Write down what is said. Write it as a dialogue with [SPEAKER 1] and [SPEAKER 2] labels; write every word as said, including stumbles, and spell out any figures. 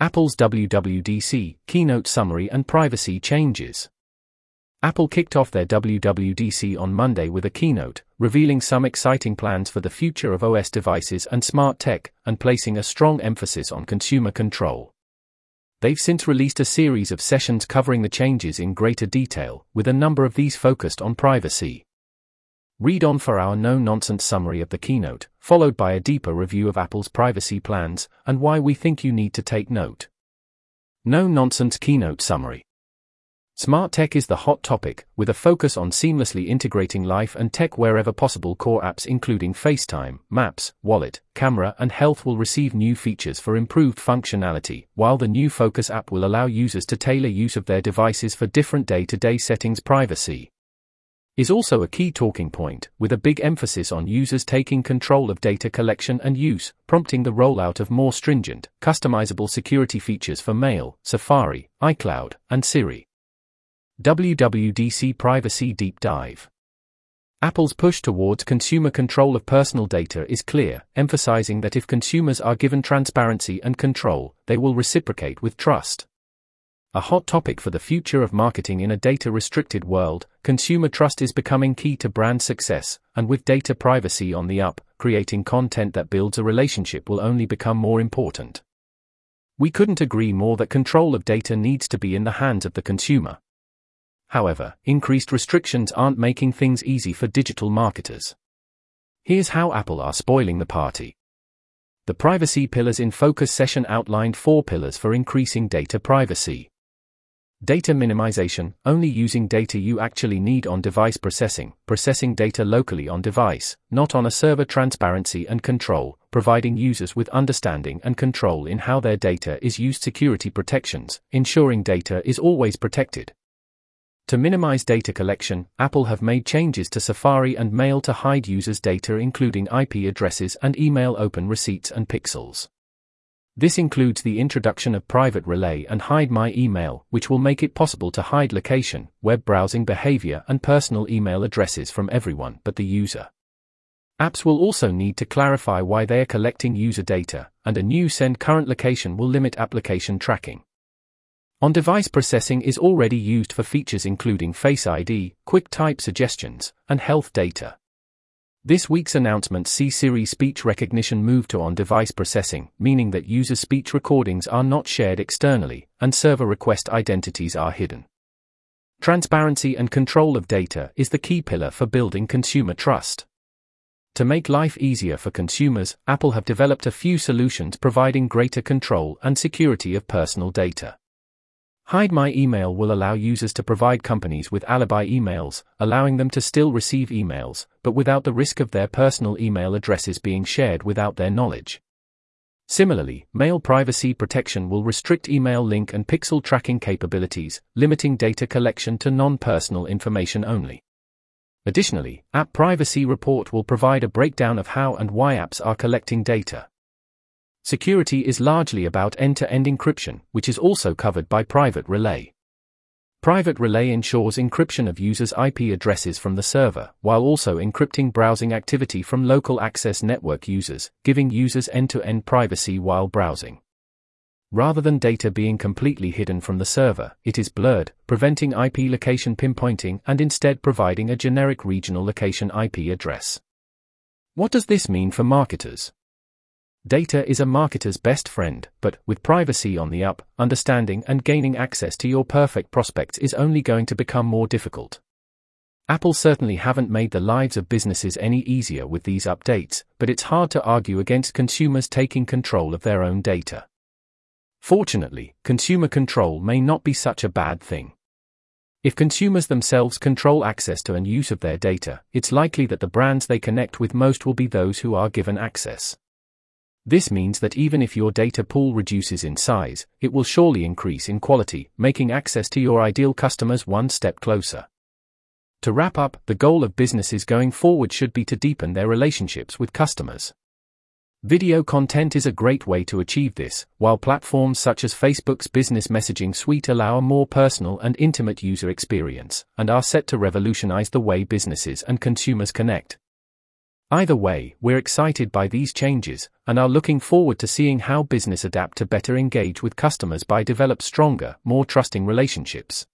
[SPEAKER 1] Apple's W W D C, keynote summary and privacy changes. Apple kicked off their W W D C on Monday with a keynote, revealing some exciting plans for the future of O S devices and smart tech, and placing a strong emphasis on consumer control. They've since released a series of sessions covering the changes in greater detail, with a number of these focused on privacy. Read on for our no-nonsense summary of the keynote, followed by a deeper review of Apple's privacy plans, and why we think you need to take note. No-nonsense keynote summary. Smart tech is the hot topic, with a focus on seamlessly integrating life and tech wherever possible. Core apps including FaceTime, Maps, Wallet, Camera and Health will receive new features for improved functionality, while the new Focus app will allow users to tailor use of their devices for different day-to-day settings. Privacy is also a key talking point, with a big emphasis on users taking control of data collection and use, prompting the rollout of more stringent, customizable security features for Mail, Safari, iCloud, and Siri. W W D C Privacy Deep Dive. Apple's push towards consumer control of personal data is clear, emphasizing that if consumers are given transparency and control, they will reciprocate with trust. A hot topic for the future of marketing in a data-restricted world, consumer trust is becoming key to brand success, and with data privacy on the up, creating content that builds a relationship will only become more important. We couldn't agree more that control of data needs to be in the hands of the consumer. However, increased restrictions aren't making things easy for digital marketers. Here's how Apple are spoiling the party. The Privacy Pillars in Focus session outlined four pillars for increasing data privacy. Data minimization, only using data you actually need on device. Processing, processing data locally on device, not on a server. Transparency and control, providing users with understanding and control in how their data is used. Security protections, ensuring data is always protected. To minimize data collection, Apple have made changes to Safari and Mail to hide users' data including I P addresses and email open receipts and pixels. This includes the introduction of Private Relay and Hide My Email, which will make it possible to hide location, web browsing behavior and personal email addresses from everyone but the user. Apps will also need to clarify why they are collecting user data, and a new Send Current location will limit application tracking. On-device processing is already used for features including Face I D, quick type suggestions, and health data. This week's announcements see Siri speech recognition move to on-device processing, meaning that user speech recordings are not shared externally, and server request identities are hidden. Transparency and control of data is the key pillar for building consumer trust. To make life easier for consumers, Apple have developed a few solutions providing greater control and security of personal data. Hide My Email will allow users to provide companies with alibi emails, allowing them to still receive emails, but without the risk of their personal email addresses being shared without their knowledge. Similarly, Mail Privacy Protection will restrict email link and pixel tracking capabilities, limiting data collection to non-personal information only. Additionally, App Privacy Report will provide a breakdown of how and why apps are collecting data. Security is largely about end-to-end encryption, which is also covered by Private Relay. Private Relay ensures encryption of users' I P addresses from the server, while also encrypting browsing activity from local access network users, giving users end-to-end privacy while browsing. Rather than data being completely hidden from the server, it is blurred, preventing I P location pinpointing and instead providing a generic regional location I P address. What does this mean for marketers? Data is a marketer's best friend, but, with privacy on the up, understanding and gaining access to your perfect prospects is only going to become more difficult. Apple certainly haven't made the lives of businesses any easier with these updates, but it's hard to argue against consumers taking control of their own data. Fortunately, consumer control may not be such a bad thing. If consumers themselves control access to and use of their data, it's likely that the brands they connect with most will be those who are given access. This means that even if your data pool reduces in size, it will surely increase in quality, making access to your ideal customers one step closer. To wrap up, the goal of businesses going forward should be to deepen their relationships with customers. Video content is a great way to achieve this, while platforms such as Facebook's Business Messaging Suite allow a more personal and intimate user experience, and are set to revolutionize the way businesses and consumers connect. Either way, we're excited by these changes, and are looking forward to seeing how business adapt to better engage with customers by develop stronger, more trusting relationships.